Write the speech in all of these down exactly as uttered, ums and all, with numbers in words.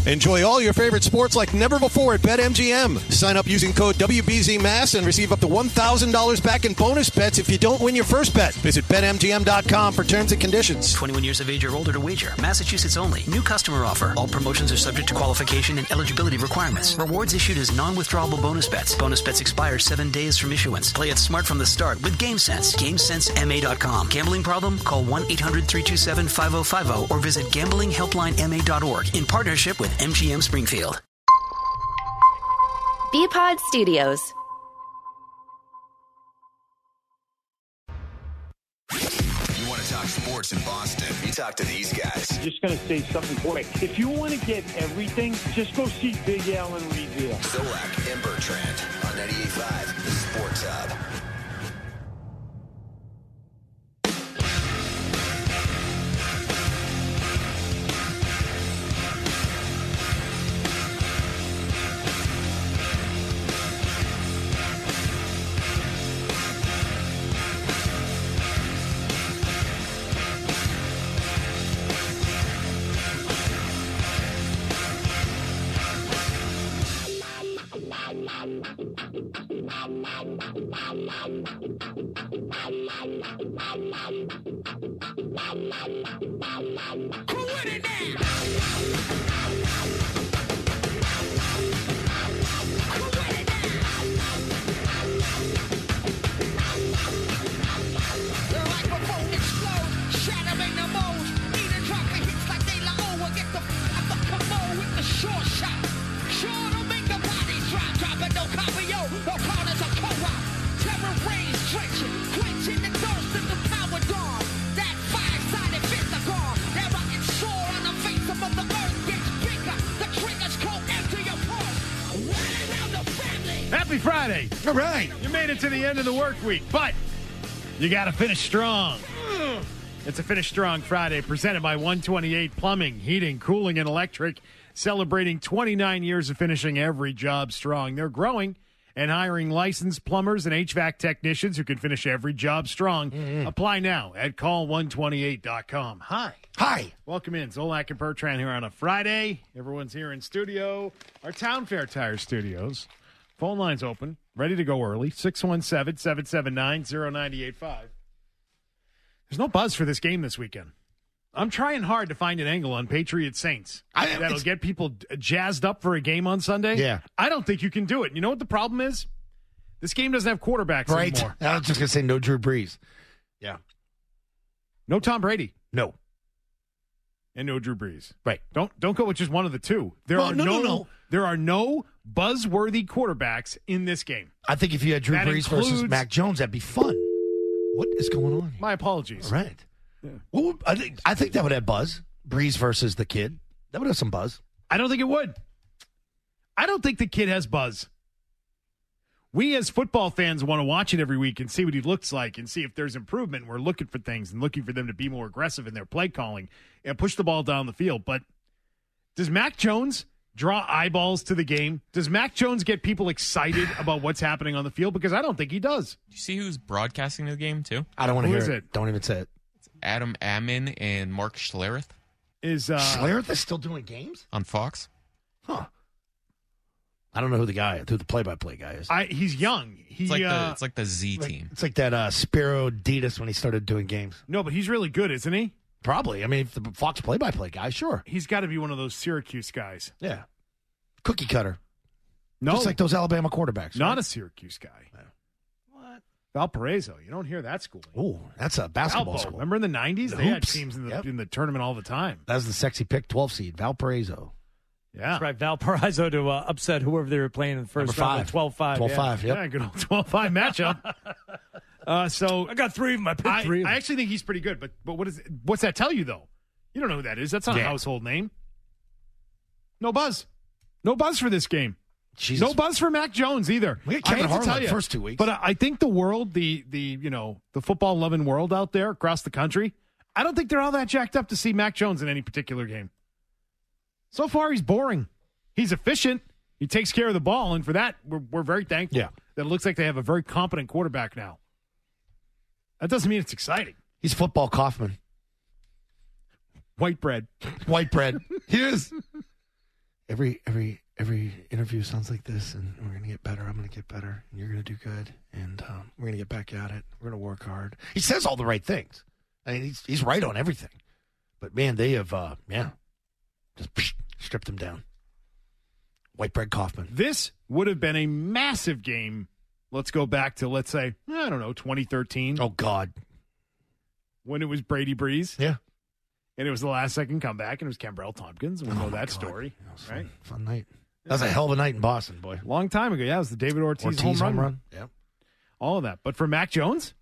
Enjoy all your favorite sports like never before at BetMGM. Sign up using code W B Z M A S and receive up to one thousand dollars back in bonus bets if you don't win your first bet. Visit Bet M G M dot com for terms and conditions. twenty-one years of age or older to wager. Massachusetts only. New customer offer. All promotions are subject to qualification and eligibility requirements. Rewards issued as non-withdrawable bonus bets. Bonus bets expire seven days from issuance. Play it smart from the start with GameSense. GameSense M A dot com. Gambling problem? Call one eight hundred three two seven five oh five oh or visit gambling helpline M A dot org in partnership with M G M Springfield. B-Pod Studios. You want to talk sports in Boston? You talk to these guys. Just going to say something quick. If you want to get everything, just go see Big Al and Reveal. Zolak and Bertrand on ninety-eight point five, the Sports Hub. Happy Friday. All right. You made it to the end of the work week, but you got to finish strong. It's a Finish Strong Friday presented by one twenty-eight Plumbing, Heating, Cooling, and Electric, celebrating twenty-nine years of finishing every job strong. They're growing and hiring licensed plumbers and H V A C technicians who can finish every job strong. Mm-hmm. Apply now at call one twenty-eight dot com. Hi. Hi. Welcome in. Zolak and Bertrand here on a Friday. Everyone's here in studio. Our Town Fair Tire Studios. Phone line's open, ready to go early, six one seven, seven seven nine, zero nine eight five. There's no buzz for this game this weekend. I'm trying hard to find an angle on Patriots Saints I, that'll get people jazzed up for a game on Sunday. Yeah. I don't think you can do it. You know what the problem is? This game doesn't have quarterbacks right. anymore. I was just going to say no Drew Brees. Yeah. No Tom Brady. No. And no Drew Brees. Right. Don't don't go with just one of the two. There well, are no, no, no, no. There are no buzzworthy quarterbacks in this game. I think if you had Drew that Brees includes, versus Mac Jones, that'd be fun. What is going on here? My apologies. All right. Yeah. Well, I think I think that would have buzz. Brees versus the kid. That would have some buzz. I don't think it would. I don't think the kid has buzz. We as football fans want to watch it every week and see what he looks like and see if there's improvement. We're looking for things and looking for them to be more aggressive in their play calling and push the ball down the field. But does Mac Jones draw eyeballs to the game? Does Mac Jones get people excited about what's happening on the field? Because I don't think he does. Do you see who's broadcasting the game, too? I don't want to Who hear is it. it. Don't even say it. It's Adam Ammon and Mark Schlereth. Is uh, Schlereth is still doing games? On Fox? Huh. I don't know who the guy, who the play-by-play guy is. I, he's young. He, It's like, uh, the, it's like the Z like, team. It's like that uh, Spiro Ditas when he started doing games. No, but he's really good, isn't he? Probably. I mean, if the Fox play-by-play guy, sure. He's got to be one of those Syracuse guys. Yeah. Cookie cutter. No. Just like those Alabama quarterbacks. Not right? a Syracuse guy. What? Valparaiso. You don't hear that schooling. Oh, that's a basketball Valpo. school. Remember in the nineties? The They had hoops. teams in the, Yep. in the tournament all the time. That's the sexy pick twelve seed, Valparaiso. Yeah. That's right. Valparaiso to uh, upset whoever they were playing in the first Number round. five. twelve five. twelve five, yep. Yeah, good old twelve five matchup. uh, so I got three of them. I picked I, three of them. I actually think he's pretty good, but but what is what's that tell you though? You don't know who that is. That's not Yeah. a household name. No buzz. No buzz for this game. Jesus. No buzz for Mac Jones either. We got I Kevin hate to Harlan tell the you, first two weeks. But I, I think the world, the the you know, the football loving world out there across the country, I don't think they're all that jacked up to see Mac Jones in any particular game. So far, he's boring. He's efficient. He takes care of the ball, and for that, we're we're very thankful. Yeah. That it looks like they have a very competent quarterback now. That doesn't mean it's exciting. He's football Kaufman. White bread. White bread. He is. every every every interview sounds like this, and we're gonna get better. I'm gonna get better, and you're gonna do good, and um, we're gonna get back at it. We're gonna work hard. He says all the right things. I mean, he's he's right on everything. But man, they have uh, yeah, just psh, stripped him down. White bread Kaufman. This would have been a massive game. Let's go back to, let's say, I don't know, twenty thirteen. Oh, God. When it was Brady Breeze. Yeah. And it was the last second comeback, and it was Kembrell Tompkins. We oh know that God. story. That was right? Fun, fun night. That was a hell of a night in Boston, boy. Long time ago. Yeah, it was the David Ortiz, Ortiz home, home run. run. Yeah. All of that. But for Mac Jones,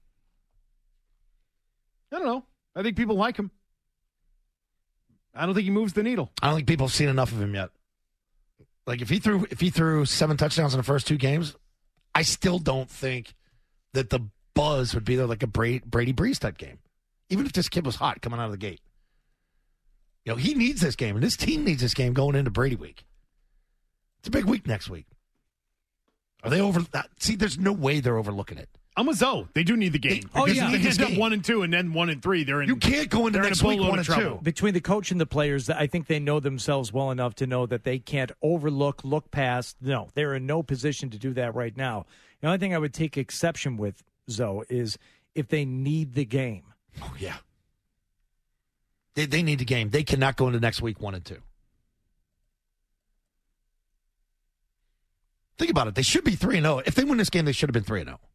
I don't know. I think people like him. I don't think he moves the needle. I don't think people have seen enough of him yet. Like, if he threw if he threw seven touchdowns in the first two games, I still don't think that the buzz would be there like a Brady, Brady Breeze type game. Even if this kid was hot coming out of the gate. You know, he needs this game, and this team needs this game going into Brady week. It's a big week next week. Are they over? See, there's no way they're overlooking it. I'm with Zoe. They do need the game. They, oh, because yeah. They They end up one and two, and then one and three. They're in. You can't go into next week one and two. Between the coach and the players, I think they know themselves well enough to know that they can't overlook, look past. No, they're in no position to do that right now. The only thing I would take exception with, Zoe, is if they need the game. Oh, yeah. They, they need the game. They cannot go into next week one and two. Think about it. They should be three and oh. If they win this game, they should have been three and oh.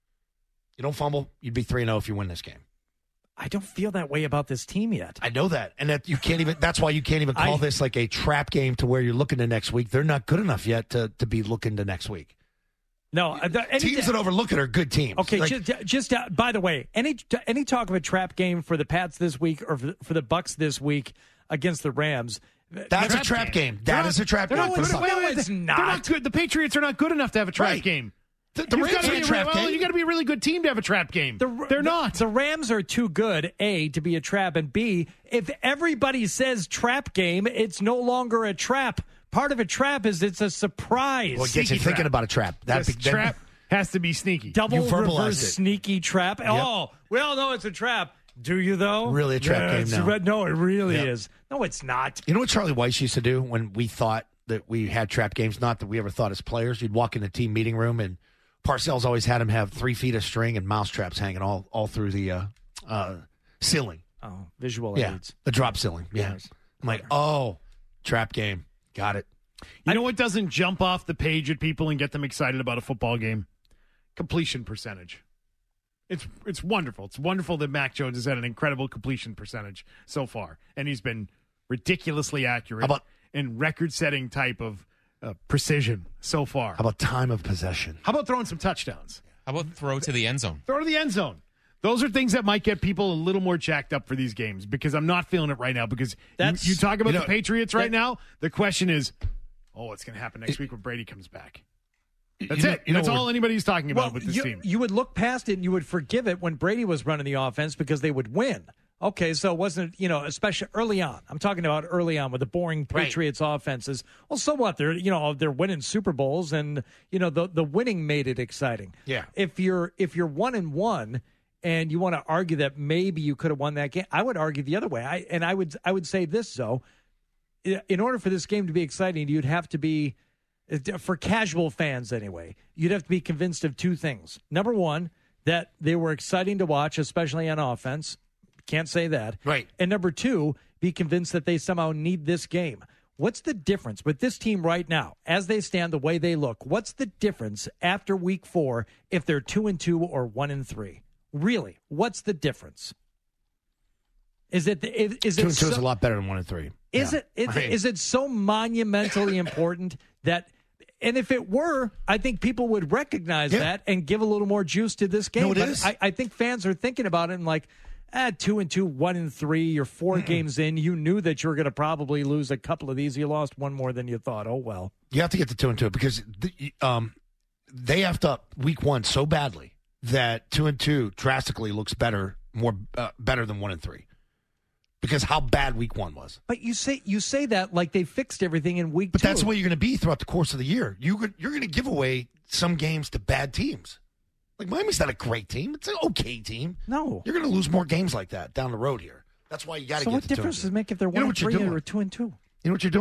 You don't fumble, you'd be three and oh if you win this game. I don't feel that way about this team yet. I know that. And that you can't even that's why you can't even call I, this like a trap game to where you're looking to next week. They're not good enough yet to, to be looking to next week. No, the, any, teams that overlook it are good teams. Okay, like, just, just uh, by the way, any any talk of a trap game for the Pats this week or for, for the Bucks this week against the Rams? That's trap a trap game. game. That not, is a trap game. Not, For wait, the wait, wait, it's not. They're not good. The Patriots are not good enough to have a trap right. game. The, the Rams are a trap well, game. You got to be a really good team to have a trap game. The, They're the, not. The Rams are too good, A, to be a trap, and B, if everybody says trap game, it's no longer a trap. Part of a trap is it's a surprise. Well, it gets you Sneaky thinking trap. about a trap. That This be, trap has to be sneaky. Double You verbalized reverse it. sneaky trap. Yep. Oh, we all know it's a trap. Do you, though? Really a trap yeah, game it's now. A, no, it really Yep. is. No, it's not. You know what Charlie Weiss used to do when we thought that we had trap games? Not that we ever thought as players. You'd walk in the team meeting room, and Parcells always had him have three feet of string and mouse traps hanging all, all through the uh, uh, ceiling. Oh, visual Yeah, aids. the drop ceiling. Yeah. Yes. I'm like, oh, trap game. Got it. You know what doesn't jump off the page at people and get them excited about a football game? Completion percentage. It's it's wonderful. It's wonderful that Mac Jones has had an incredible completion percentage so far, and he's been ridiculously accurate How about- and record-setting type of uh, precision so far. How about time of possession? How about throwing some touchdowns? How about throw to the end zone? Throw to the end zone. Those are things that might get people a little more jacked up for these games because I'm not feeling it right now because That's- you, you talk about you know, the Patriots right that- now. The question is, oh, what's going to happen next week when Brady comes back? That's You know- it. you know That's what all we're- anybody's talking about Well, with this you, team. you would look past it and you would forgive it when Brady was running the offense because they would win. Okay, so it wasn't, you know, especially early on. I'm talking about early on with the boring Patriots offenses. Well, so what? They're, you know, they're winning Super Bowls and, you know, the the winning made it exciting. Yeah. If you're if you're one and one and you want to argue that maybe you could have won that game, I would argue the other way. I and I would I would say this though. In order for this game to be exciting, you'd have to be, for casual fans anyway, you'd have to be convinced of two things. Number one, that they were exciting to watch, especially on offense. Can't say that. Right. And number two, be convinced that they somehow need this game. What's the difference with this team right now, as they stand, the way they look? What's the difference after week four if they're two and two or one and three? Really, what's the difference? Is it is, is Two it and two so, is a lot better than one and three. is Yeah. it is, I mean, is it so monumentally important that? And if it were, I think people would recognize Yeah. that and give a little more juice to this game. No, it But is. I, I think fans are thinking about it and like, ah, two and two, one and three. You're 4 Mm-mm. games in. You knew that you were going to probably lose a couple of these. You lost one more than you thought. Oh well. You have to get to two and two because the, um, they effed up week one so badly that two and two drastically looks better, more uh, better than one and three, because how bad week one was. But you say you say that like they fixed everything in week But two. that's the way you're going to be throughout the course of the year. You could, you're going to give away some games to bad teams. Like Miami's not a great team; it's an okay team. No, you're going to lose more games like that down the road here. That's why you got to So get what to two and difference two. does it make if they're You know one what and you're three doing? or two and two? You know what you're doing?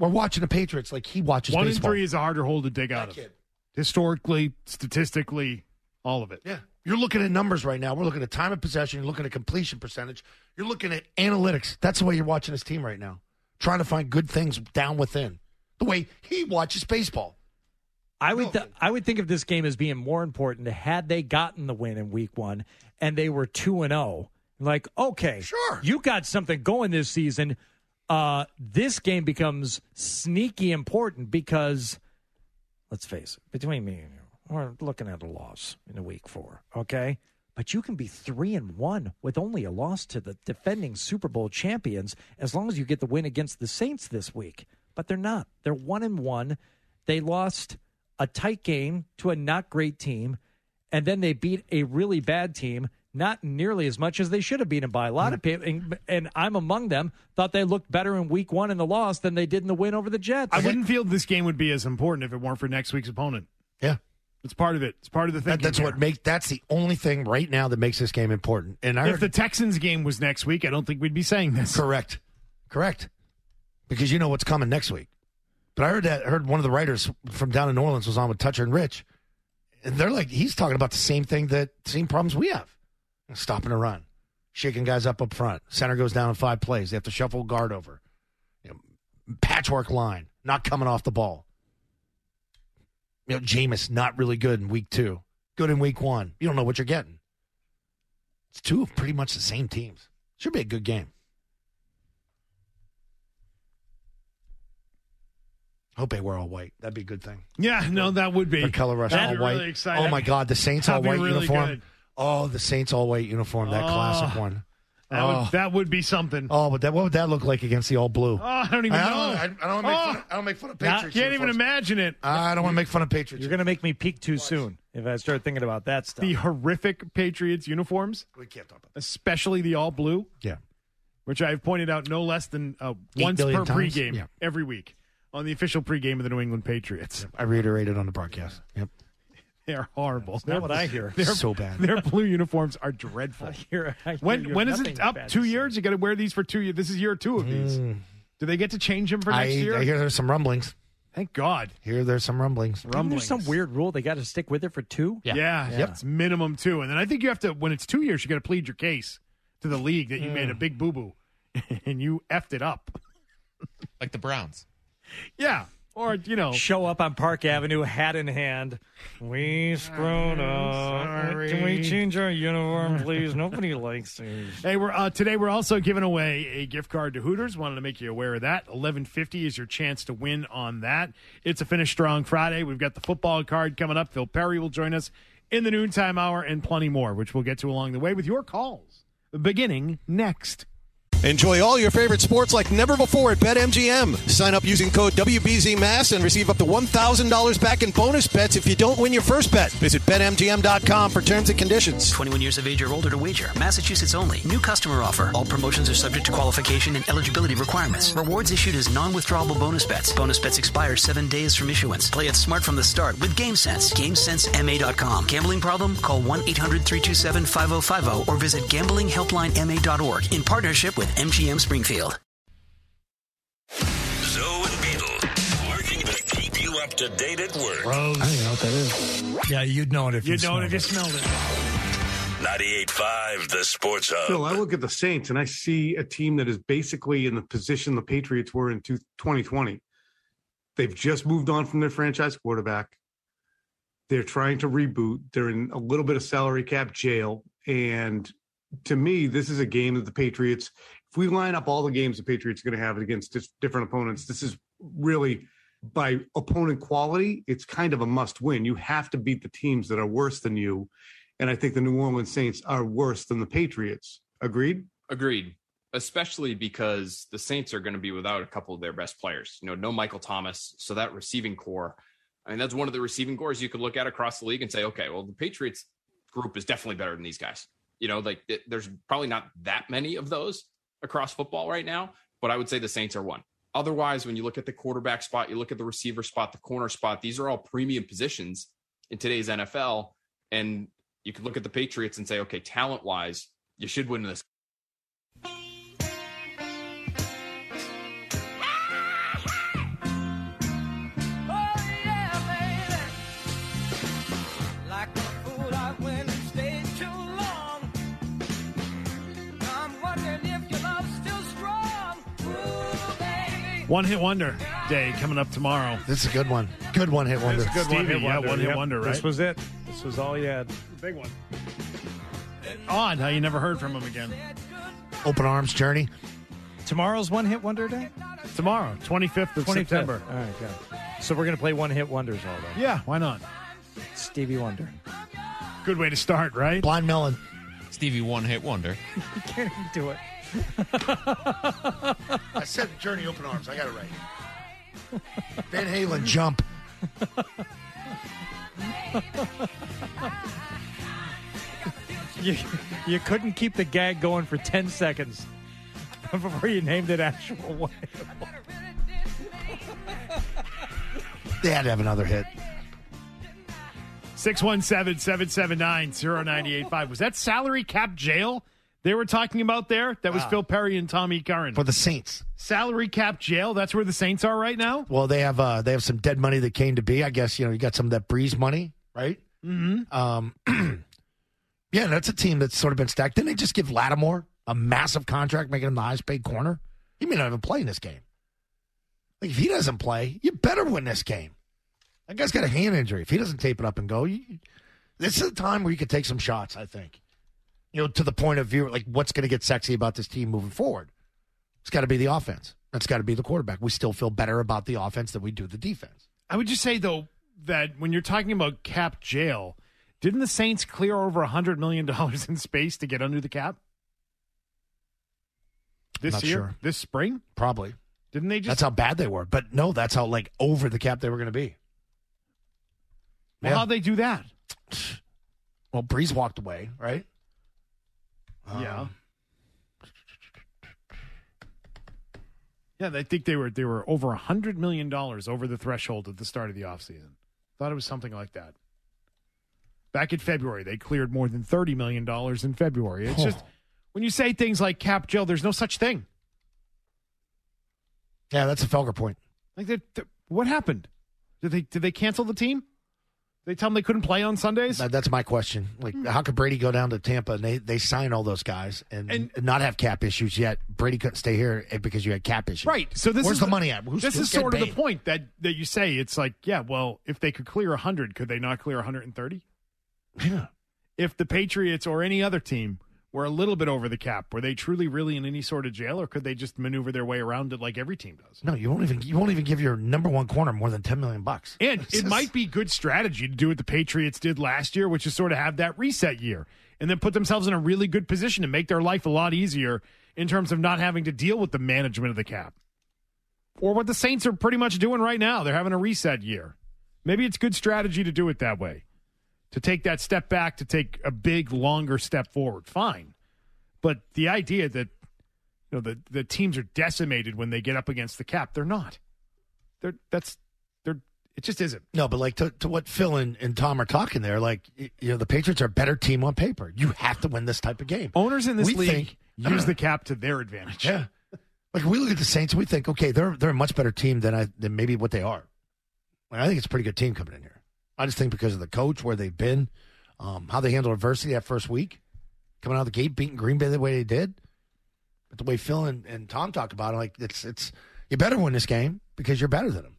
We're watching the Patriots like he watches One baseball. and three is a harder hole to dig out of. Kid. Historically, statistically, all of it. Yeah. You're looking at numbers right now. We're looking at time of possession. You're looking at completion percentage. You're looking at analytics. That's the way you're watching this team right now. Trying to find good things down within. The way he watches baseball. I would th- I would think of this game as being more important had they gotten the win in week one and they were two and oh. Like, okay, sure, you got something going this season. Uh, this game becomes sneaky important because, let's face it, between me and you, we're looking at a loss in a week four, okay? But you can be three and one with only a loss to the defending Super Bowl champions as long as you get the win against the Saints this week. But they're not. They're one and one. They lost a tight game to a not great team, and then they beat a really bad team, not nearly as much as they should have beaten by. A lot of people, and, and I'm among them, thought they looked better in week one in the loss than they did in the win over the Jets. I wouldn't feel this game would be as important if it weren't for next week's opponent. Yeah. It's part of it. It's part of the thing. That, that's what makes. That's the only thing right now that makes this game important. And I if heard, the Texans game was next week, I don't think we'd be saying this. Correct, correct, because you know what's coming next week. But I heard that. I heard one of the writers from down in New Orleans was on with Toucher and Rich, and they're like, he's talking about the same thing, that same problems we have: stopping a run, shaking guys up up front. Center goes down in five plays. They have to shuffle guard over. You know, patchwork line, not coming off the ball. You know, Jameis not really good in week two. Good in week one. You don't know what you're getting. It's two of pretty much the same teams. Should be a good game. Hope they wear all white. That'd be a good thing. Yeah, no, that would be. The color rush That'd all be white. really exciting. Oh my God, the Saints all That'd be white really uniform. good. Oh, the Saints all white uniform. That Oh. classic one. That, oh. would, that would be something. Oh, but that what would that look like against the all blue? Oh, I don't even I know. don't, I, I don't make Oh. fun of, I don't make fun of Not- Patriots. Can't even uniforms. imagine it. I don't want to make fun of Patriots. You're going to make me peak too soon if I start thinking about that stuff. The horrific Patriots uniforms, We can't talk about that. especially the all blue, Yeah. which I've pointed out no less than uh, Eight once per billion times? pregame Yeah. every week on the official pregame of the New England Patriots. I reiterated on the broadcast. Yep. They're horrible. That's not what I hear. They're, So bad. Their blue uniforms are dreadful. I hear, I hear When you when have is nothing it up? bad to Two say. years? You got to wear these for two years. This is year two of these. Mm. Do they get to change them for I, next year? I hear there's some rumblings. Thank God. Here there's some rumblings. Isn't Rumblings. there some weird rule they got to stick with it for two? Yeah. Yeah, Yeah. it's minimum two, and then I think you have to. When it's two years, you got to plead your case to the league that you made a big boo boo, and you effed it up. Like the Browns. Yeah, or you know, Show up on Park Avenue, hat in hand. We screwed up. sorry. Can we change our uniform, please? Nobody likes these. hey, we're uh, today we're also giving away a gift card to Hooters. Wanted to make you aware of that. eleven fifty is your chance to win on that. It's a Finish Strong Friday. We've got the football card coming up. Phil Perry will join us in the noontime hour, and plenty more, which we'll get to along the way with your calls. Beginning next. Enjoy all your favorite sports like never before at BetMGM. Sign up using code W B Z M A S and receive up to one thousand dollars back in bonus bets if you don't win your first bet. Visit Bet M G M dot com for terms and conditions. twenty-one years of age or older to wager. Massachusetts only. New customer offer. All promotions are subject to qualification and eligibility requirements. Rewards issued as non-withdrawable bonus bets. Bonus bets expire seven days from issuance. Play it smart from the start with GameSense. GameSense M A dot com. Gambling problem? Call one eight hundred three two seven five zero five zero or visit gambling helpline M A dot org in partnership with M G M Springfield. Zoe and Beetle, working to keep you up to date at work. I don't even know what that is. Yeah, you'd know it if you, You know it if you smelled smelled it. ninety-eight point five, the Sports Hub. Phil, I look at the Saints and I see a team that is basically in the position the Patriots were in twenty twenty. They've just moved on from their franchise quarterback. They're trying to reboot. They're in a little bit of salary cap jail. And to me, this is a game that the Patriots, if we line up all the games the Patriots are going to have against just different opponents, this is really, by opponent quality, it's kind of a must win. You have to beat the teams that are worse than you. And I think the New Orleans Saints are worse than the Patriots. Agreed? Agreed. Especially because the Saints are going to be without a couple of their best players. You know, no Michael Thomas. So that receiving core, I mean, that's one of the receiving cores you could look at across the league and say, okay, well, the Patriots group is definitely better than these guys. You know, like it, there's probably not that many of those across football right now, but I would say the Saints are one. Otherwise, when you look at the quarterback spot, you look at the receiver spot, the corner spot, these are all premium positions in today's N F L. And you could look at the Patriots and say, okay, talent wise, you should win this. One hit wonder day coming up tomorrow. This is a good one. Good one hit wonder. This is a good Stevie one hit Wonder, Yeah, one hit yep. wonder, right? This was it. This was all he had. Big one. Odd how you never heard from him again. Open Arms Journey. Tomorrow's one hit wonder day? Tomorrow, twenty-fifth of twenty-fifth. September. All right, good. So we're going to play one hit wonders all day. Yeah, why not? Stevie Wonder. Good way to start, right? Blind Melon. Stevie one hit wonder. You can't even do it. I said Journey Open Arms. I got it right. Van Halen Jump. You, you couldn't keep the gag going for ten seconds before you named it actual one. They had to have another hit. six one seven, seven seven nine, zero nine eight five. Was that salary cap jail they were talking about there? That was Ah. Phil Perry and Tommy Curran. For the Saints. Salary cap jail? That's where the Saints are right now? Well, they have uh, they have some dead money that came to be. I guess, you know, you got some of that Breeze money, right? Mm-hmm. Um, yeah, that's a team that's sort of been stacked. Didn't they just give Lattimore a massive contract, making him the highest paid corner? He may not even play in this game. Like, if he doesn't play, you better win this game. That guy's got a hand injury. If he doesn't tape it up and go, you, this is a time where you could take some shots, I think. You know, to the point of view, like, what's going to get sexy about this team moving forward? It's got to be the offense. That's got to be the quarterback. We still feel better about the offense than we do the defense. I would just say, though, that when you're talking about cap jail, didn't the Saints clear over one hundred million dollars in space to get under the cap? This Not year? sure. This spring? Probably. Didn't they just... That's how bad they were. But no, that's how, like, over the cap they were going to be. Well, Yeah. how'd they do that? Well, Breeze walked away, right? Yeah. Um, Yeah, I think they were they were over one hundred million dollars over the threshold at the start of the offseason. Thought it was something like that. Back in February, they cleared more than thirty million dollars in February. It's Oh. just, when you say things like cap jail, there's no such thing. Yeah, that's a Felger point. Like, they, they- what happened? Did they did they cancel the team? They tell them they couldn't play on Sundays? That- That's my question. Like, how could Brady go down to Tampa and they, they sign all those guys and, And- not have cap issues yet? Brady couldn't stay here because you had cap issues. Right. So this Where's is the money at? Who's- this who's is sort of getting the paid? point that, that you say. It's like, yeah, well, if they could clear one hundred, could they not clear one hundred thirty? Yeah. If the Patriots or any other team were a little bit over the cap, were they truly really in any sort of jail, or could they just maneuver their way around it like every team does? No, you won't even you won't even give your number one corner more than ten million bucks. And It's it just- might be good strategy to do what the Patriots did last year, which is sort of have that reset year and then put themselves in a really good position to make their life a lot easier in terms of not having to deal with the management of the cap. Or what the Saints are pretty much doing right now. They're having a reset year. Maybe it's good strategy to do it that way. To take that step back, to take a big, longer step forward. Fine. But the idea that you know the, the teams are decimated when they get up against the cap, they're not. They're that's they're it just isn't. No, but like to, to what Phil and, and Tom are talking there, like, y- you know, the Patriots are a better team on paper. You have to win this type of game. Owners in this We league think- use the cap to their advantage. Yeah. Like, we look at the Saints, we think, okay, they're they're a much better team than I than maybe what they are. Like, I think it's a pretty good team coming in here. I just think because of the coach, where they've been, um, how they handled adversity that first week, coming out of the gate, beating Green Bay the way they did. But the way Phil and, and Tom talk about it, like, it's it's you better win this game because you're better than them.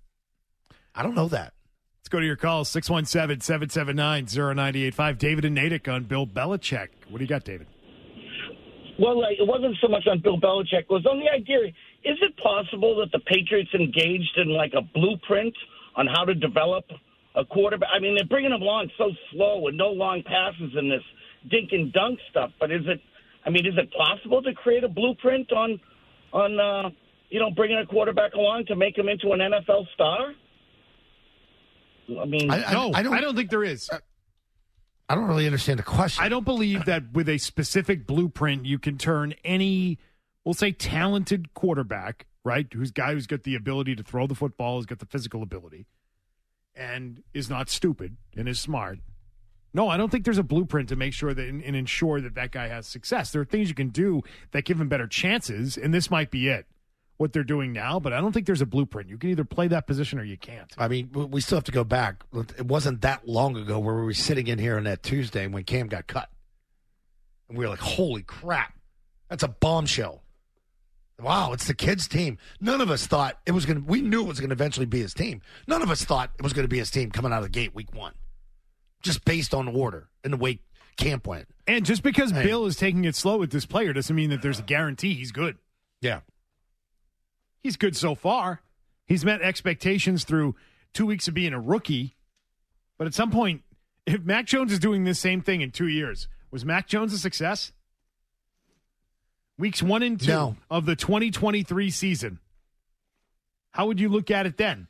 I don't know that. Let's go to your calls, six one seven, seven seven nine, zero nine eight five. David and Natick on Bill Belichick. What do you got, David? Well, like, it wasn't so much on Bill Belichick. It was on the idea, is it possible that the Patriots engaged in, like, a blueprint on how to develop a quarterback? I mean, they're bringing him along so slow with no long passes and this dink and dunk stuff. But is it, I mean, is it possible to create a blueprint on, on uh, you know, bringing a quarterback along to make him into an N F L star? I mean, I, no, I don't, I don't think there is. I don't really understand the question. I don't believe that with a specific blueprint, you can turn any, we'll say, talented quarterback, right, who's guy who's got the ability to throw the football, who's got the physical ability, and is not stupid and is smart. No, I don't think there's a blueprint to make sure that and, and ensure that that guy has success. There are things you can do that give him better chances, and this might be it, what they're doing now, but I don't think there's a blueprint. You can either play that position or you can't. I mean, we still have to go back. It wasn't that long ago where we were sitting in here on that Tuesday when Cam got cut. And we were like, holy crap, that's a bombshell. wow, it's the kid's team. None of us thought it was going to, we knew it was going to eventually be his team. None of us thought it was going to be his team coming out of the gate week one, just based on order and the way camp went. And just because hey. Bill is taking it slow with this player doesn't mean that there's a guarantee he's good. Yeah. He's good so far. He's met expectations through two weeks of being a rookie. But at some point, if Mac Jones is doing this same thing in two years, was Mac Jones a success? Weeks one and two no. of the twenty twenty-three season. How would you look at it then?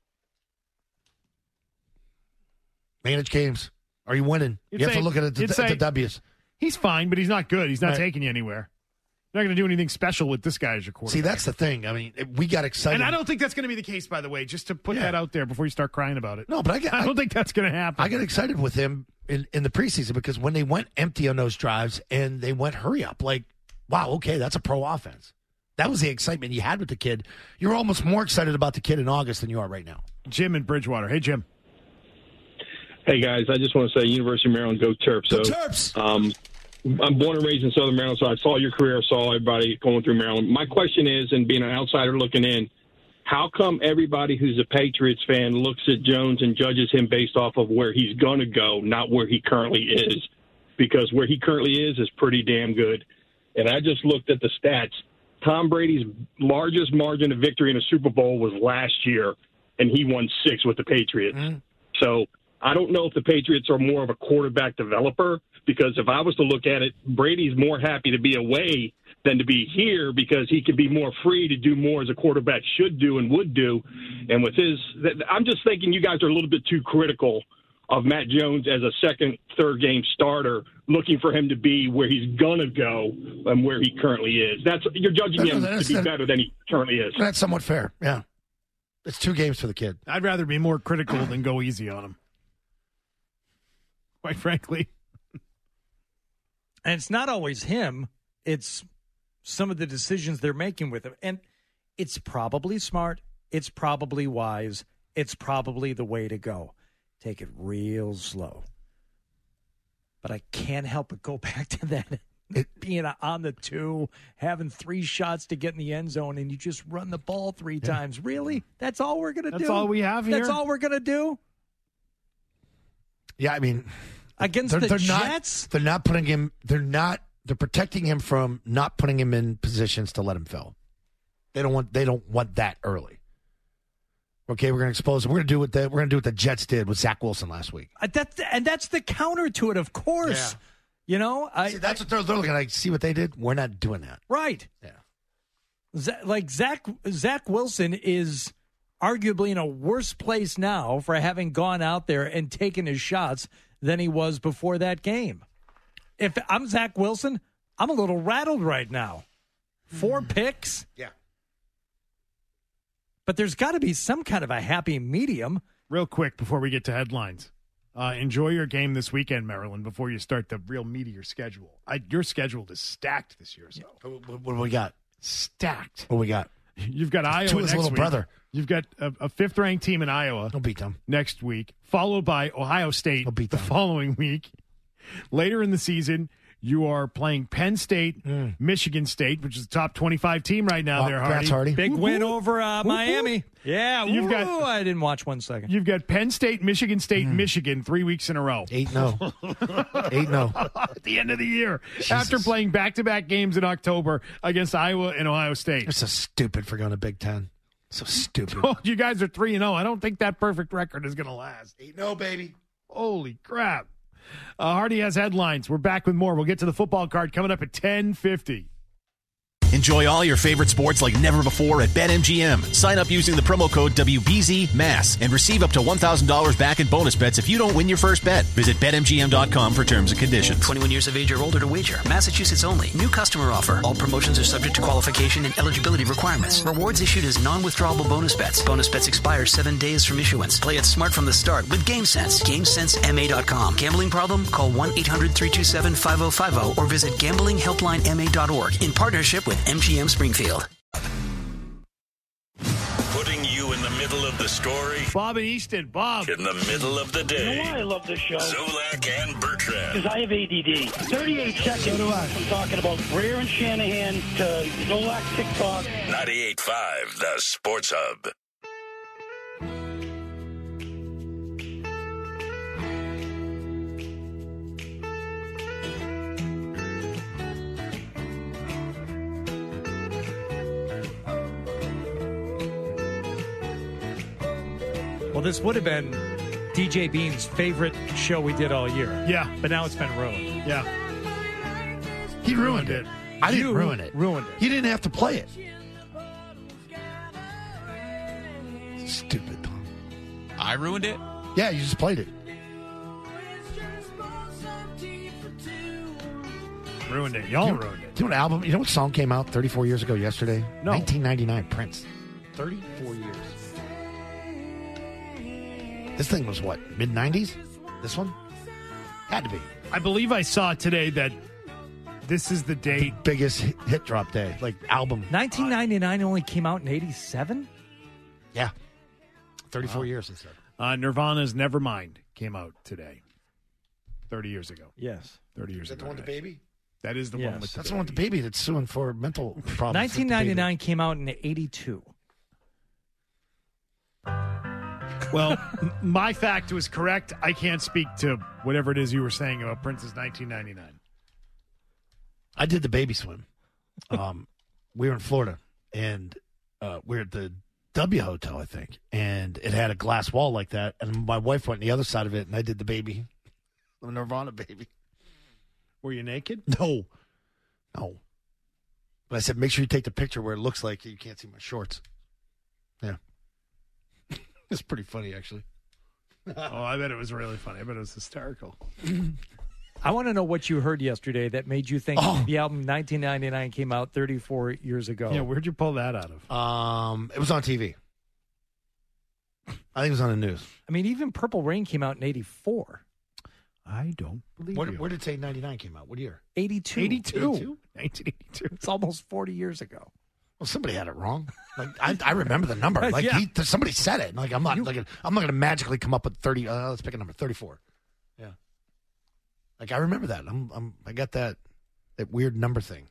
Manage games. Are you winning? You'd you say, have to look at it, the, say, the W's. He's fine, but he's not good. He's not right. taking you anywhere. You're not going to do anything special with this guy as your quarterback. See, that's the thing. I mean, we got excited. And I don't think that's going to be the case, by the way, just to put yeah. that out there before you start crying about it. No, but I, get, I don't I, think that's going to happen. I got excited with him in, in the preseason because when they went empty on those drives and they went hurry up, like, wow, okay, that's a pro offense. That was the excitement you had with the kid. You're almost more excited about the kid in August than you are right now. Jim in Bridgewater. Hey, Jim. Hey, guys, I just want to say University of Maryland, go Terps. Go so, Terps! Um, I'm born and raised in Southern Maryland, so I saw your career, saw everybody going through Maryland. My question is, and being an outsider looking in, how come everybody who's a Patriots fan looks at Jones and judges him based off of where he's going to go, not where he currently is? Because where he currently is is pretty damn good. And I just looked at the stats. Tom Brady's largest margin of victory in a Super Bowl was last year, and he won six with the Patriots. Mm-hmm. So I don't know if the Patriots are more of a quarterback developer, because if I was to look at it, Brady's more happy to be away than to be here because he could be more free to do more as a quarterback should do and would do. And with his, I'm just thinking you guys are a little bit too critical of Matt Jones as a second, third game starter, looking for him to be where he's going to go and where he currently is. That's you're judging him to be better than he currently is. That's somewhat fair, yeah. It's two games for the kid. I'd rather be more critical than go easy on him, quite frankly. And it's not always him. It's some of the decisions they're making with him. And it's probably smart. It's probably wise. It's probably the way to go. Take it real slow. But I can't help but go back to that. It, being on the two, having three shots to get in the end zone, and you just run the ball three yeah. times. Really? That's all we're going to do? That's all we have here? That's all we're going to do? Yeah, I mean... Against they're, the they're Jets? Not, they're not putting him, they're not, they're protecting him from not putting him in positions to let him fill. They don't want, they don't want that early. Okay, we're going to expose, we're going to do what the, we're going to do what the Jets did with Zach Wilson last week. Uh, that, and that's the counter to it, of course. Yeah. You know? I, see, that's what they're, they're looking at. Like, see what they did? We're not doing that. Right. Yeah. Z- like Zach, Zach Wilson is arguably in a worse place now for having gone out there and taken his shots than he was before that game. If I'm Zach Wilson, I'm a little rattled right now. Four picks. Yeah. But there's got to be some kind of a happy medium. Real quick before we get to headlines. Uh, enjoy your game this weekend, Maryland, before you start the real meat of your schedule. I, your schedule is stacked this year. So. What, what do we got? Stacked. What do we got? You've got Iowa to his next little week. brother. You've got a, a fifth-ranked team in Iowa. Don't beat them. Next week, followed by Ohio State Don't beat the them. following week. Later in the season, you are playing Penn State, mm. Michigan State, which is the top twenty-five team right now. Well, there, Hardy. Congrats, Hardy. Big Woo-hoo. win over uh, Miami. Yeah, you've woo, got. I didn't watch one second. You've got Penn State, Michigan State, mm. Michigan, three weeks in a row. Eight no. Eight no. At the end of the year, Jesus. after playing back-to-back games in October against Iowa and Ohio State. You're so stupid for going to Big Ten. So stupid. Oh, you guys are three and zero. I don't think that perfect record is going to last. Eight no, baby. Holy crap. Uh, Hardy has headlines. We're back with more. We'll get to the football card coming up at ten fifty. Enjoy all your favorite sports like never before at BetMGM. Sign up using the promo code W B Z M A S and receive up to one thousand dollars back in bonus bets if you don't win your first bet. Visit Bet M G M dot com for terms and conditions. twenty-one years of age or older to wager. Massachusetts only. New customer offer. All promotions are subject to qualification and eligibility requirements. Rewards issued as non-withdrawable bonus bets. Bonus bets expire seven days from issuance. Play it smart from the start with GameSense. GameSense M A dot com. Gambling problem? Call one eight hundred three two seven five oh five oh or visit gambling helpline M A dot org in partnership with M G M Springfield. Putting you in the middle of the story? Bob and Easton. Bob. In the middle of the day. You know why I love this show? Zolak and Bertrand. Because I have A D D. thirty-eight seconds. So do I. I'm talking about Breer and Shanahan to Zolak TikTok. ninety-eight point five, the Sports Hub. Well, this would have been D J Bean's favorite show we did all year. Yeah. But now it's been ruined. Yeah. He ruined it. I didn't You ruin it. ruined it. He didn't have to play it. Stupid. I ruined it? Yeah, you just played it. Ruined it. Y'all you, ruined it. Do you know what album? You know what song came out thirty-four years ago yesterday? No. nineteen ninety-nine, Prince. thirty-four years. This thing was what, mid nineties? This one? Had to be. I believe I saw today that this is the date. The biggest hit, hit drop day, like album. nineteen ninety-nine only came out in eighty-seven? Yeah. thirty-four Wow. years, they said. Uh, Nirvana's Nevermind came out today. thirty years ago. Yes. thirty years Is that ago. the one with the baby? That is the Yes. one with the That's baby. the one with the baby that's suing for mental problems. nineteen ninety-nine came out in eighty-two. Well, m- my fact was correct. I can't speak to whatever it is you were saying about Prince's nineteen ninety-nine. I did the baby swim. Um, we were in Florida, and uh, we were at the W Hotel, I think, and it had a glass wall like that, and my wife went on the other side of it, and I did the baby, the Nirvana baby. Were you naked? No. No. But I said, make sure you take the picture where it looks like you can't see my shorts. Yeah. It's pretty funny, actually. Oh, I bet it was really funny. I bet it was hysterical. I want to know what you heard yesterday that made you think Oh. the album nineteen ninety-nine came out thirty-four years ago. Yeah, where'd you pull that out of? Um, it was on T V. I think it was on the news. I mean, even Purple Rain came out in eighty-four. I don't believe Where, you. where did it say ninety-nine came out? What year? eighty-two. eighty-two. nineteen eighty-two. It's almost forty years ago. Well, somebody had it wrong. Like I, I remember the number. Like Yeah. he, somebody said it. Like I'm not. Like I'm not going to magically come up with thirty. Uh, let's pick a number. Thirty-four. Yeah. Like I remember that. I'm. I'm. I got that. That weird number thing.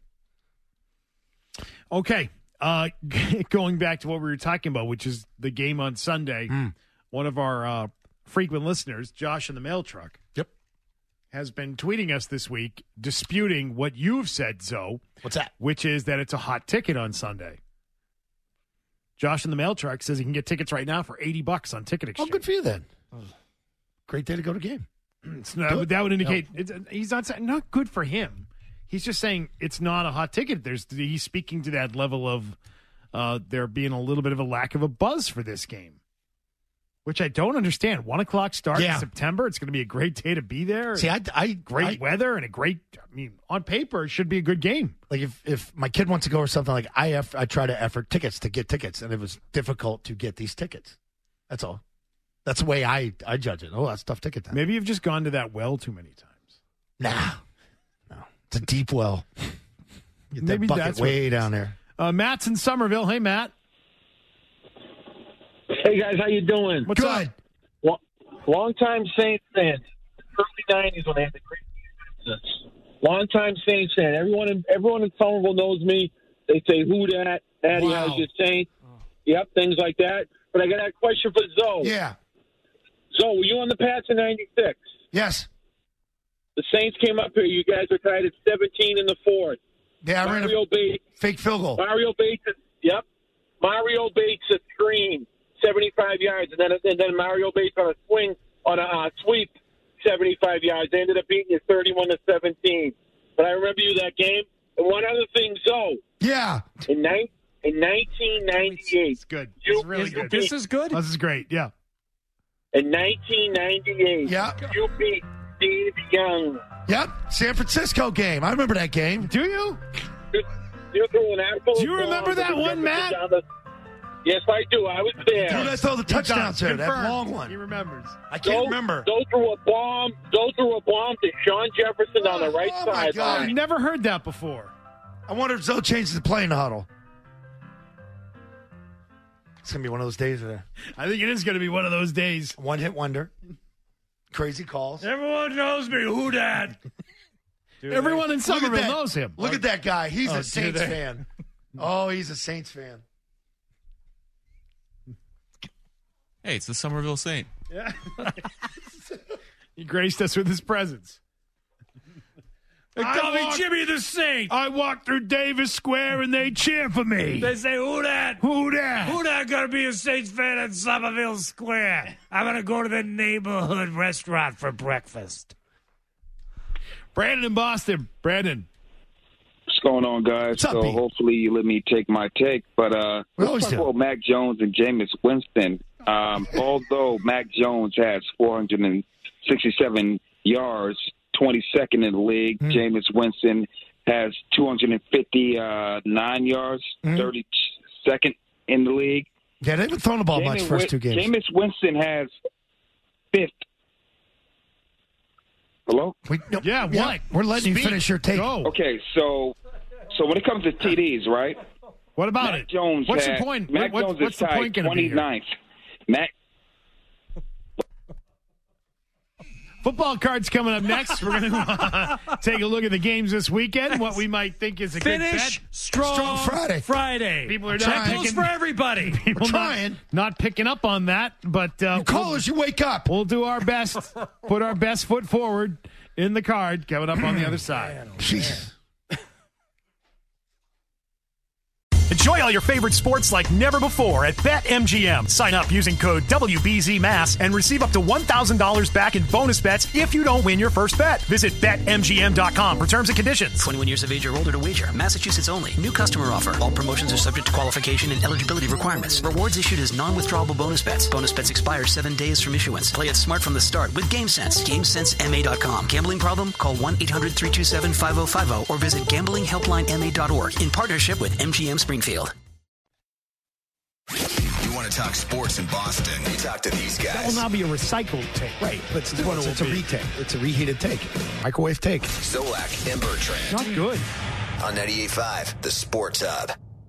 Okay. Uh, going back to what we were talking about, which is the game on Sunday, Mm. one of our uh, frequent listeners, Josh in the mail truck, Yep. has been tweeting us this week disputing what you've said, Zoe. What's that? Which is that it's a hot ticket on Sunday. Josh in the mail truck says he can get tickets right now for eighty bucks on Ticket Oh, Exchange. good for you then. Great day to go to game. It's not, that would indicate it's, he's not saying not good for him. He's just saying it's not a hot ticket. There's he's speaking to that level of uh, there being a little bit of a lack of a buzz for this game, which I don't understand. One o'clock start Yeah. in September. It's going to be a great day to be there. See, I, I great I- weather and a great. I mean, on paper, it should be a good game. Like if, if my kid wants to go or something, like I eff- I try to effort tickets to get tickets, and it was difficult to get these tickets. That's all. That's the way I, I judge it. Oh, that's a tough ticket then. Maybe you've just gone to that well too many times. Nah, no, it's a deep well. Get that Maybe bucket that's what way it down there. Uh, Matt's in Somerville. Hey, Matt. Hey guys, how you doing? What's up? Well, long-time Saints fan. Early nineties when they had the great defenses. Long-time Saints fan. Everyone in everyone in Somerville knows me. They say, "Who dat? Daddy, Wow. how's your Saints?" Yep, things like that. But I got a question for Zoe. Yeah. Zoe, were you on the Pats in ninety-six? Yes. The Saints came up here. You guys were tied at seventeen in the fourth. Yeah, I ran Mario a Bates. fake field goal. Mario Bates. Yep. Mario Bates a screen, seventy-five yards, and then and then Mario Bates on a swing on a uh, sweep, seventy-five yards. They ended up beating you thirty-one to seventeen. But I remember you that game. And one other thing, Zoe. Yeah. In nine in nineteen ninety-eight. It's good. You, It's really you good. beat- This is good. This is great. Yeah. In nineteen ninety-eight. Yeah. You beat Steve Young. Yep. San Francisco game. I remember that game. Do you? You, you threw an absolute Do you remember bomb that to one, Matt? down the- Yes, I do. I was there. Dude, I throw the touchdowns there. That Confirmed. long He one. remembers. I can't Go, remember. Go through a bomb. Go through a bomb to Sean Jefferson on the right Oh, my side. God. I've never heard that before. I wonder if Zoe changes the play in the huddle. It's going to be one of those days. There. I think it is going to be one of those days. One hit wonder. Crazy calls. Everyone knows me. Who dat? Everyone in Somerville that. knows him. Look at that guy. He's Oh, a Saints they? fan. Oh, he's a Saints fan. Hey, it's the Somerville Saint. Yeah. He graced us with his presence. They I call me walk- Jimmy the Saint. I walk through Davis Square and they cheer for me. They say, who that? Who that? Who that gonna be a Saints fan at Somerville Square? I'm gonna go to the neighborhood restaurant for breakfast. Brandon in Boston. Brandon. What's going on, guys? up, so B? hopefully you let me take my take. But uh, We always let's talk do. about Mac Jones and Jameis Winston. Um, although Mac Jones has four hundred sixty-seven yards, twenty-second in the league, Mm. Jameis Winston has two hundred fifty-nine yards, Mm. thirty-second in the league. Yeah, they haven't thrown the ball much Jameis first two Win- games. Jameis Winston has fifth. Hello? We, no, Yeah, what? We're letting Speak. you finish your take. Go. Okay, so so when it comes to T Ds, right? What about Mac it? Jones What's had, your point? Mac What- Jones what's is the tied point going to be here? twenty-ninth. Mac Football cards coming up next. We're going to uh, take a look at the games this weekend. What we might think is a Finish good bet. strong, Strong Friday. Friday. People are not That goes picking- for everybody. People We're trying. Not, not picking up on that, but uh, You call us, you wake up. we'll do our best. Put our best foot forward in the card. Coming up on the other side. Jesus. Enjoy all your favorite sports like never before at BetMGM. Sign up using code W B Z M A S and receive up to one thousand dollars back in bonus bets if you don't win your first bet. Visit Bet M G M dot com for terms and conditions. twenty-one years of age or older to wager. Massachusetts only. New customer offer. All promotions are subject to qualification and eligibility requirements. Rewards issued as non-withdrawable bonus bets. Bonus bets expire seven days from issuance. Play it smart from the start with GameSense. GameSense M A dot com. Gambling problem? Call one eight hundred three two seven five zero five zero or visit gambling helpline M A dot org in partnership with M G M Springfield. You want to talk sports in Boston? You talk to these That will guys. now be a recycled take. Right, but it's, what it it's, will a be. retake. It's a reheated take. Microwave take. Zolak and Bertrand Not good. on ninety-eight point five, the Sports Hub.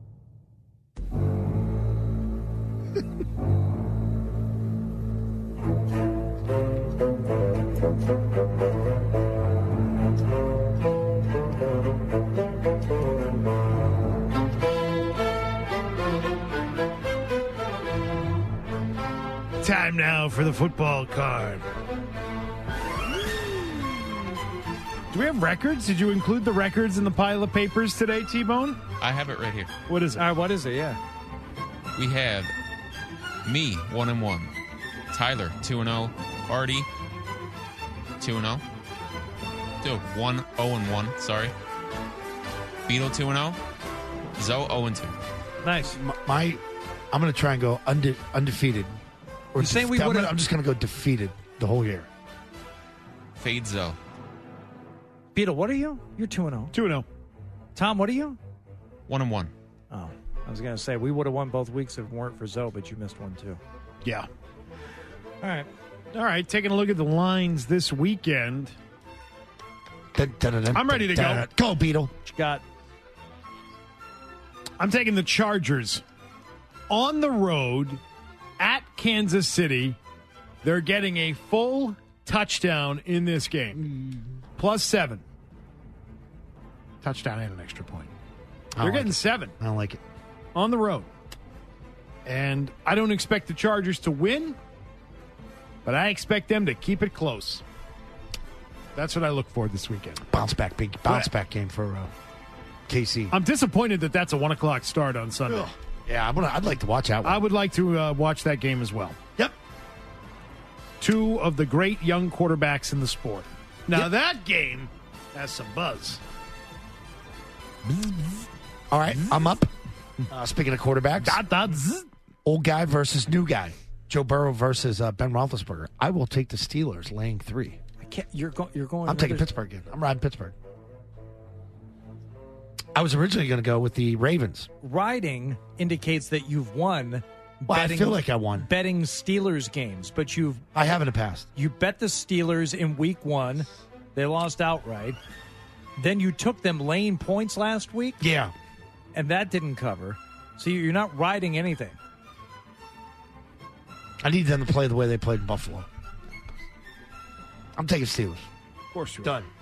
Time now for the football card. Do we have records? Did you include the records in the pile of papers today, T-Bone? I have it right here. What is it? All right, what is it? Yeah. We have me, one and one. Tyler, two and oh. Artie, two and oh. Dude, one, oh and one, sorry. Beetle, two and oh. Zoe, oh and two. Nice. My, my I'm going to try and go unde, undefeated. Or You saying we I'm, would've- gonna, I'm just going to go defeated the whole year. Fade Zoe. Beetle, what are you? You're two and zero. two and oh. Tom, what are you? One and one. Oh, I was gonna say we would have won both weeks if it weren't for Zoe, but you missed one too. Yeah. All right. All right, taking a look at the lines this weekend. Dun, dun, dun, dun, I'm ready to dun, go. dun. Go, Beetle. What you got? I'm taking the Chargers on the road at Kansas City. They're getting a full touchdown in this game. Plus seven. Touchdown and an extra point. I They're don't getting like it. seven I don't like it. on the road. And I don't expect the Chargers to win, but I expect them to keep it close. That's what I look for this weekend. Bounce back, big bounce back game for uh, K C. I'm disappointed that that's a one o'clock start on Sunday. Ugh. Yeah, I'm gonna, I'd like to watch that one. I would like to uh, watch that game as well. Yep. Two of the great young quarterbacks in the sport. Now Yep. that game has some buzz. All right, I'm up. Uh, speaking of quarterbacks, Dot, dot, zzz. old guy versus new guy. Joe Burrow versus uh, Ben Roethlisberger. I will take the Steelers laying three. I can't. You're going. You're going. I'm taking another- Pittsburgh again. I'm riding Pittsburgh. I was originally going to go with the Ravens. Riding indicates that you've won. Well, I betting- feel like I won. betting Steelers games, but you've I have in the past. you bet the Steelers in week one. They lost outright. Then you took them laying points last week, Yeah. and that didn't cover. So you're not riding anything. I need them to play the way they played in Buffalo. I'm taking Steelers. Of course you are. Done.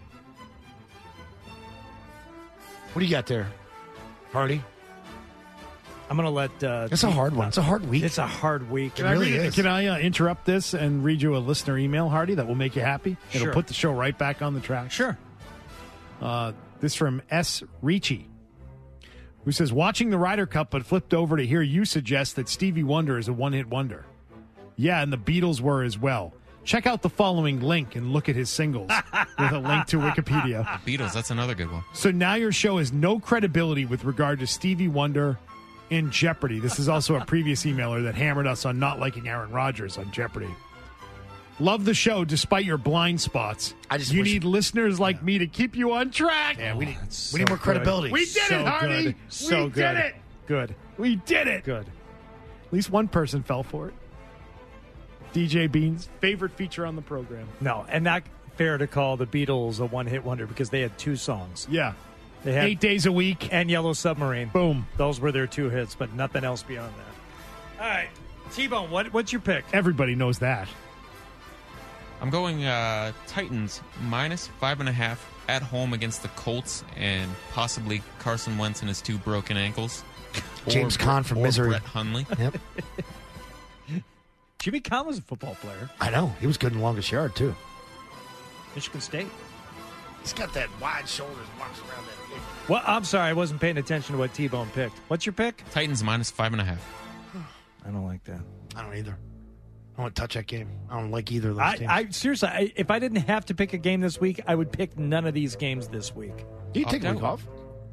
What do you got there, Hardy? I'm going to let. Uh, It's a hard one. It's a hard week. It's a hard week. Can I, read it? Can I uh, interrupt this and read you a listener email, Hardy, that will make you happy? It'll Sure. put the show right back on the track. Sure. Uh, this from S. Ricci, who says, watching the Ryder Cup, but flipped over to hear you suggest that Stevie Wonder is a one-hit wonder. Yeah, and the Beatles were as well. Check out the following link and look at his singles with a link to Wikipedia. Beatles, that's another good one. So now your show has no credibility with regard to Stevie Wonder in Jeopardy. This is also a previous emailer that hammered us on not liking Aaron Rodgers on Jeopardy. Love the show despite your blind spots. I just you wish- need listeners like me to keep you on track. Yeah, we need, So we need more good. credibility. We did So it, Hardy. good. So we good. did it. Good. We did it. Good. At least one person fell for it. D J Bean's favorite feature on the program. No, and not fair to call the Beatles a one-hit wonder because they had two songs. Yeah. They had Eight days a week. and Yellow Submarine. Boom. Those were their two hits, but nothing else beyond that. All right, T-Bone, what, what's your pick? Everybody knows that. I'm going uh, Titans minus five and a half at home against the Colts and possibly Carson Wentz and his two broken ankles. James Or- Conn from or Misery. Brett Hundley. Yep. Jimmy Conn was a football player. I know. He was good in the longest yard, too. Michigan State. He's got that wide shoulders and walks around that big. Well, I'm sorry, I wasn't paying attention to what T-Bone picked. What's your pick? Titans minus five and a half. I don't like that. I don't either. I don't want to touch that game. I don't like either of those I, teams. I seriously, I, if I didn't have to pick a game this week, I would pick none of these games this week. you take a Opt week out. off.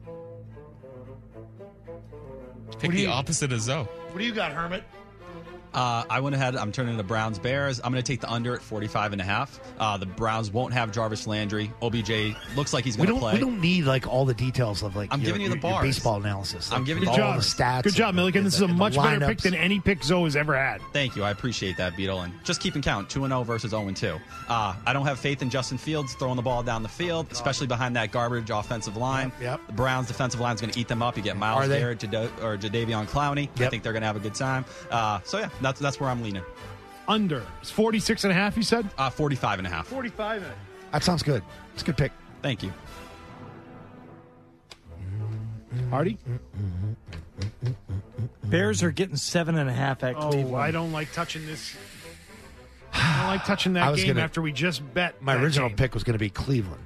Pick What do the you- opposite of Zoe. What do you got, Hermit? Uh, I went ahead. I'm turning to Browns Bears. I'm going to take the under at forty-five and a half. Uh, the Browns won't have Jarvis Landry. O B J looks like he's We going to don't. play. We don't need like all the details of like. I'm your, giving you the your- your bars. baseball analysis. I'm Like, giving you all the the bars. stats. Good job, and- Milliken. This is a and the much better pick lineups. than any pick Zoe has ever had. Thank you. I appreciate that, Beetle. And just keeping count, two and oh versus oh and two. Uh, I don't have faith in Justin Fields throwing the ball down the field, especially behind that garbage offensive line. Yep, yep. The Browns' defensive line is going to eat them up. You get Miles Are they? Garrett Jada- or Jadeveon Clowney. I Yep. think they're going to have a good time. Uh, so, yeah, that's that's where I'm leaning. Under. It's forty-six and a half, you said? Uh, forty-five and a half. forty-five. That sounds good. It's a good pick. Thank you. Hardy? Bears are getting seven and a half at Oh, Cleveland. I don't like touching this. I don't like touching I that was game gonna- after we just bet. My that original game. pick was going to be Cleveland.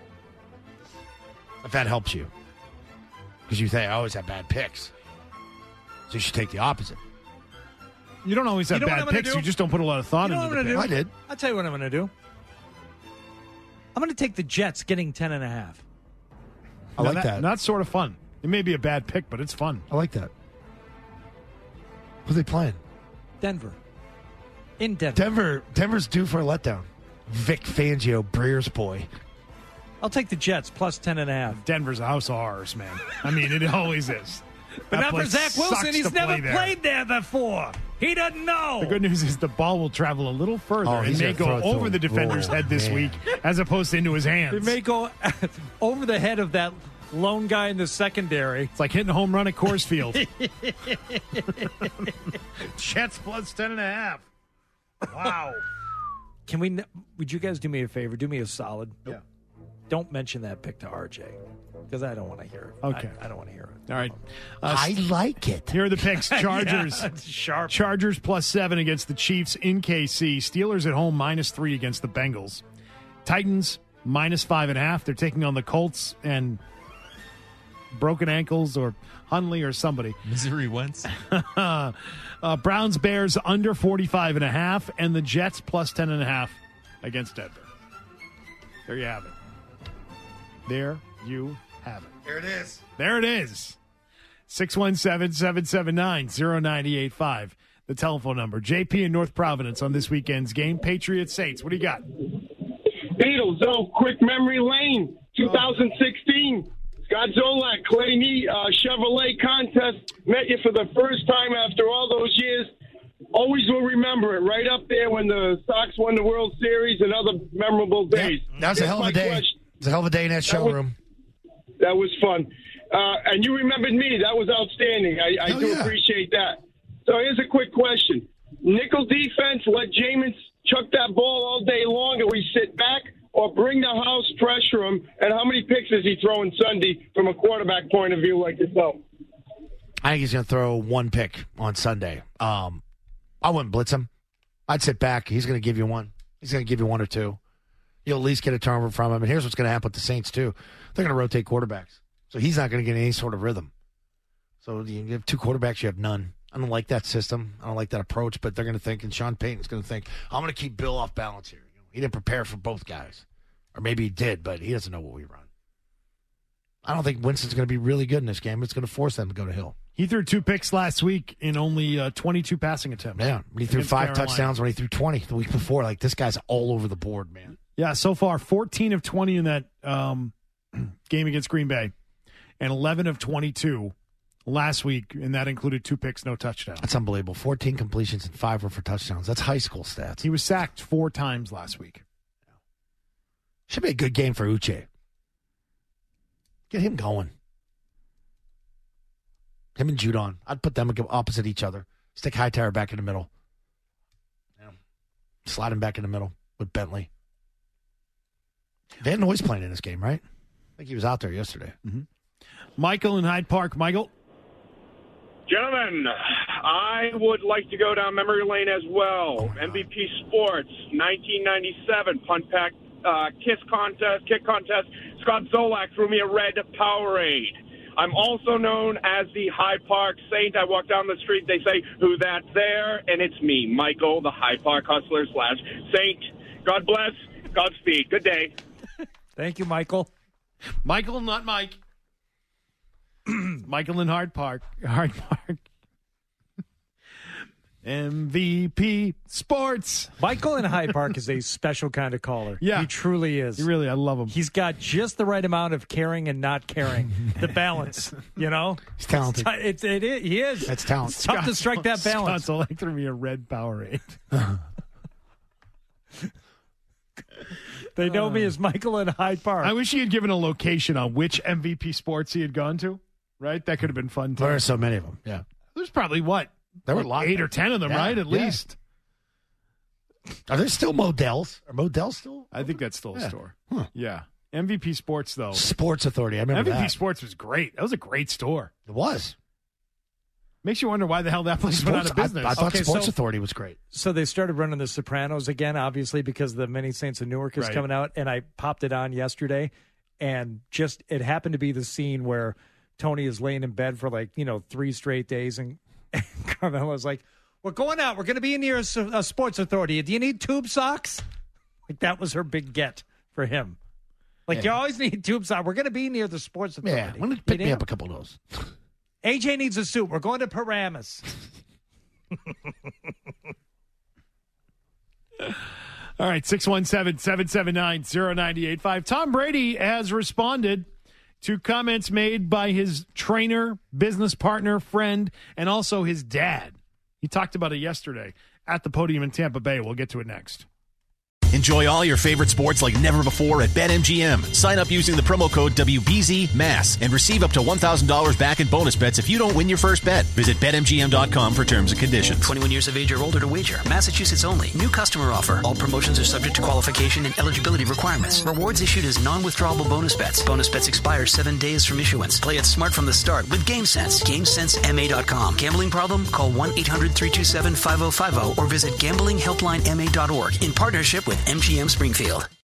If that helps you, because you say I always have bad picks, so you should take the opposite. You don't always have You know what bad I'm gonna picks. do? You just don't put a lot of thought You know into what I'm the gonna pick. do? I did. I'll tell you what I'm going to do. I'm going to take the Jets getting ten and a half. I Now like that. That's sort of fun. It may be a bad pick, but it's fun. I like that. Who are they playing? Denver. In Denver. Denver. Denver's due for a letdown. Vic Fangio, Breer's boy. I'll take the Jets plus ten and a half. Denver's a house of horrors, man. I mean, it always is. But That not for place Zach Wilson. sucks He's to never play there. played there before. He doesn't know. The good news is the ball will travel a little further Oh, and he's may gonna go throw it to over him. the defender's Oh, head this man. week as opposed to into his hands. It may go over the head of that lone guy in the secondary. It's like hitting a home run at Coors Field. Jets plus ten and a half. Wow. Can we? Would you guys do me a favor? Do me a solid. Yeah. Don't mention that pick to R J because I don't want to hear it. Okay. I, I don't want to hear it. All right. Uh, I like it. Here are the picks. Chargers. Yeah, sharp. Chargers plus seven against the Chiefs in K C. Steelers at home minus three against the Bengals. Titans minus five and a half. They're taking on the Colts and broken ankles or Hundley or somebody. Missouri Wentz. uh, Browns Bears under forty-five and a half, and the Jets plus ten and a half against Denver. There you have it. There you have it. There it is. There it is. six one seven, seven seven nine, zero nine eight five. The telephone number. J P in North Providence on this weekend's game. Patriots Saints. What do you got? Beatles, oh, quick memory lane, twenty sixteen. Scott Zolak, Clay Nee, uh, Chevrolet contest. Met you for the first time after all those years. Always will remember it. Right up there when the Sox won the World Series and other memorable days. Yep. That was a Here's hell of my a day. question. It was a hell of a day in that That was- showroom. That was fun. Uh, and you remembered me. That was outstanding. I, I Hell do yeah. appreciate that. So here's a quick question. nickel defense, let Jameis chuck that ball all day long, and we sit back, or bring the house, pressure him, and how many picks is he throwing Sunday from a quarterback point of view like yourself? I think he's going to throw one pick on Sunday. Um, I wouldn't blitz him. I'd sit back. He's going to give you one. He's going to give you one or two. You'll at least get a turnover from him. And here's what's going to happen with the Saints, too. They're going to rotate quarterbacks. So he's not going to get any sort of rhythm. So you have two quarterbacks, you have none. I don't like that system. I don't like that approach, but they're going to think, and Sean Payton's going to think, I'm going to keep Bill off balance here. He didn't prepare for both guys. Or maybe he did, but he doesn't know what we run. I don't think Winston's going to be really good in this game. It's going to force them to go to Hill. He threw two picks last week in only uh, twenty-two passing attempts. Yeah, he threw five Carolina. touchdowns when he threw twenty the week before. Like, this guy's all over the board, man. Yeah, so far, fourteen of twenty in that um, game against Green Bay, and eleven of twenty-two last week, and that included two picks, no touchdowns. That's unbelievable. fourteen completions and five were for touchdowns. That's high school stats. He was sacked four times last week. Should be a good game for Uche. Get him going. Him and Judon. I'd put them opposite each other. Stick Hightower back in the middle. Yeah. Slide him back in the middle with Bentley. Van Noy's playing in this game, right? I think he was out there yesterday. Mm-hmm. Michael in Hyde Park. Michael? Gentlemen, I would like to go down memory lane as well. M V P Sports, nineteen ninety-seven, punt pack, uh, kiss contest, kick contest. Scott Zolak threw me a red Powerade. I'm also known as the Hyde Park Saint. I walk down the street, they say, who that's there? And it's me, Michael, the Hyde Park Hustler slash Saint. God bless. Godspeed. Good day. Thank you, Michael. Michael, not Mike. Michael in Hyde Park. Hyde Park. M V P Sports. Michael in Hyde Park is a special kind of caller. Yeah. He truly is. He really, I love him. He's got just the right amount of caring and not caring. The balance, you know? He's talented. It's, it, it, he is. That's talent. It's tough to strike that balance. Scott Zolak threw me a red Powerade. They know me as Michael in Hyde Park. I wish he had given a location on which M V P Sports he had gone to. Right? That could have been fun, too. There are so many of them, yeah. There's probably, what? There were like eight or ten of them, yeah, right? At yeah. least. Are there still Modell's? Are Modell's still? I think that's still a yeah. store. Huh. Yeah. M V P Sports, though. Sports Authority. I remember M V P that. Sports was great. That was a great store. It was. Makes you wonder why the hell that place Sports, went out of business. I, I thought Okay, Sports so- Authority was great. So they started running The Sopranos again, obviously, because the Many Saints of Newark is Right. coming out. And I popped it on yesterday, and just it happened to be the scene where Tony is laying in bed for like, you know, three straight days, and, and Carmela's like, we're going out. We're going to be near a, a Sports Authority. Do you need tube socks? Like, that was her big get for him. Like, Yeah. you always need tube socks. We're going to be near the Sports Authority. Yeah, why don't you pick You me know? up a couple of those? A J needs a suit. We're going to Paramus. All right, six one seven, seven seven nine, zero nine eight five. Tom Brady has responded to comments made by his trainer, business partner, friend, and also his dad. He talked about it yesterday at the podium in Tampa Bay. We'll get to it next. Enjoy all your favorite sports like never before at BetMGM. Sign up using the promo code W B Z M A S and receive up to one thousand dollars back in bonus bets if you don't win your first bet. Visit Bet M G M dot com for terms and conditions. twenty-one years of age or older to wager. Massachusetts only. New customer offer. All promotions are subject to qualification and eligibility requirements. Rewards issued as non-withdrawable bonus bets. Bonus bets expire seven days from issuance. Play it smart from the start with GameSense. GameSense M A dot com. Gambling problem? Call one eight hundred three two seven five zero five zero or visit gambling helpline M A dot org in partnership with M G M Springfield.